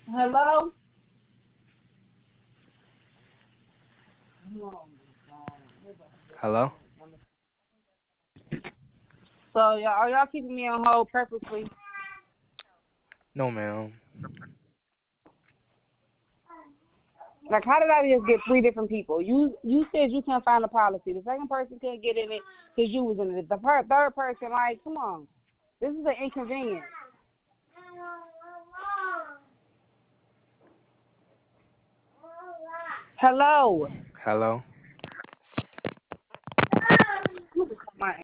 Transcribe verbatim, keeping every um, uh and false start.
Hello? Hello? So, y'all, are y'all keeping me on hold purposely? No, ma'am. Like, how did I just get three different people? You you said you couldn't find a policy. The second person couldn't get in it because you was in it. The per- third person, like, come on. This is an inconvenience. Hello? Hello?